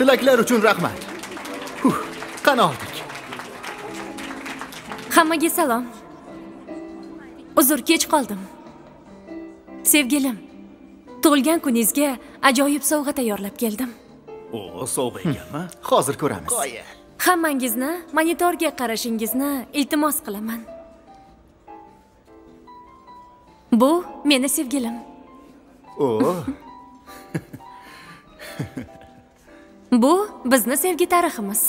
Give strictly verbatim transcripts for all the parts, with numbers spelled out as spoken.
Tilaklar uchun rahmat. Huh, qani oldik. Hammaga salom. Uzr, kech qoldim. Sevgilim, tug'ilgan kuningizga ajoyib sovg'a tayyorlab keldim. O, sovg'a ekanmi? Hozir ko'ramiz. Qo'ya. Hammangizni monitorga qarashingizni iltimos qilaman. Bu meni sevgilim. O. Bu bizni sevgi tariximiz.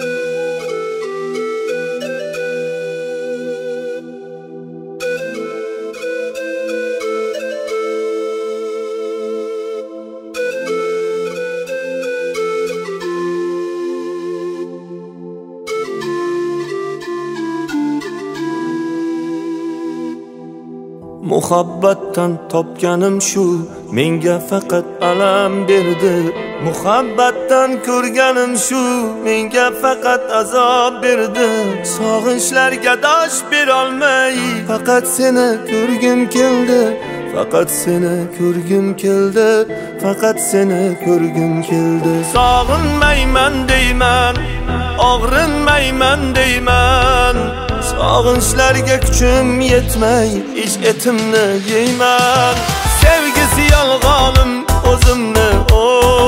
Muhabbatdan topganim shu, menga faqat alam berdi. Muhabbatdan ko'rganim shu, menga faqat azob berdi. Sog'inchlarga dosh berolmay, faqat seni ko'rgim keldi. Faqat seni ko'rgim keldi. Faqat seni ko'rgim keldi. Sog'inmayman deyman, og'rinmayman deyman. Sog'inchlarga kuchim yetmay, ish etimni yeyman. Sevgisi yolg'onim o'zimni o.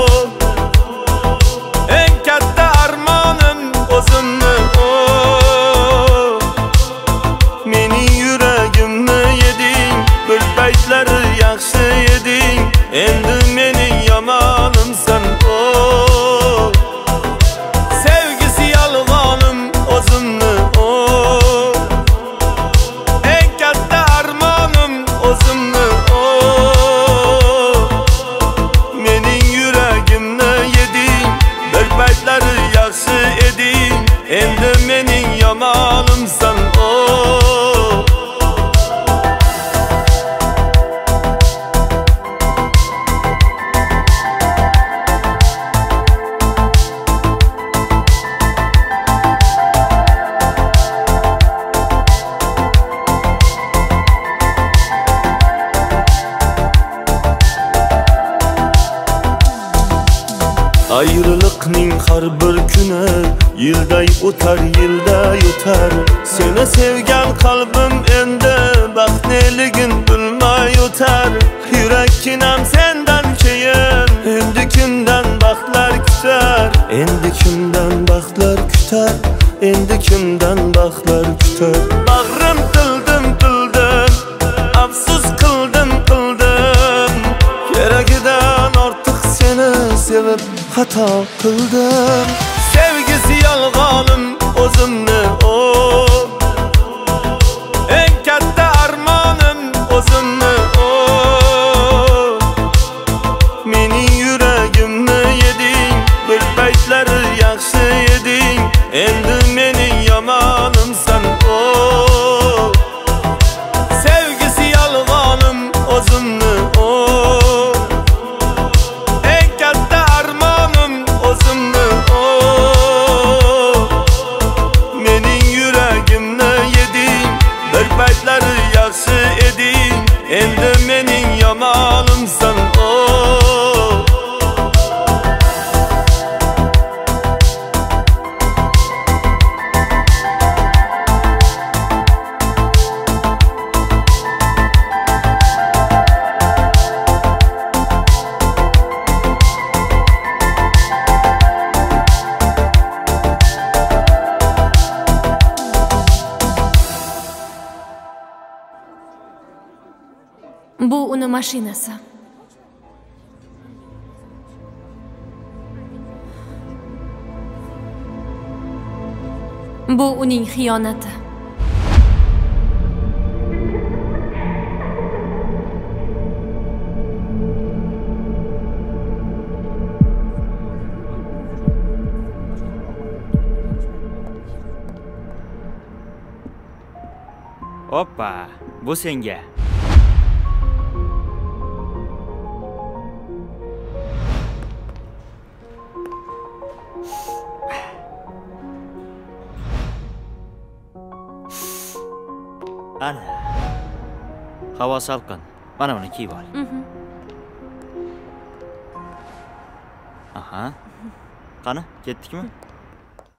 Eng katta armonim o'zimni o. Mening yuragimni yeding, bir paytlari yaxshi eding. Endi mening yomonimsan o. Sevgisi yolg'onim o'zimni o. O'zimni o. Mening yuragimni yeding, bir paytlari yaxshi eding. Endi mening yomonimsan o. Ayrılıkning har bir kuni yilday o'tar, yilday o'tar. Seni sevgan qalbim endi baxtliligin bilmay o'tar. Yurakkinam sendan keyin endi kimdan baxtlar kutar. Endi kimdan baxtlar kutar. Endi kimdan baxtlar kutar. Bag'rim tildim tildim, afsus qildim qildim. Keragidan ortiq seni sevib xato qildim. Sevgisi yolg'onim o'zimni o. Eng katta armonim o'zimni o. Mening yuragimni yeding, bir paytlari yaxshi eding. Endi mening yomonimsan o. Sevgisi yolg'onim o'zimni o. O'zimni o. Mening yuragimni yeding, bir paytlari yaxshi eding. Endi mening yomonimsan o. Bu uni mashinasi. Bu uning xiyonati. Hoppa, bu senga. Ana. Havo salqin. Mana buni kiyib ol. Aha. Qani, ketdikmi?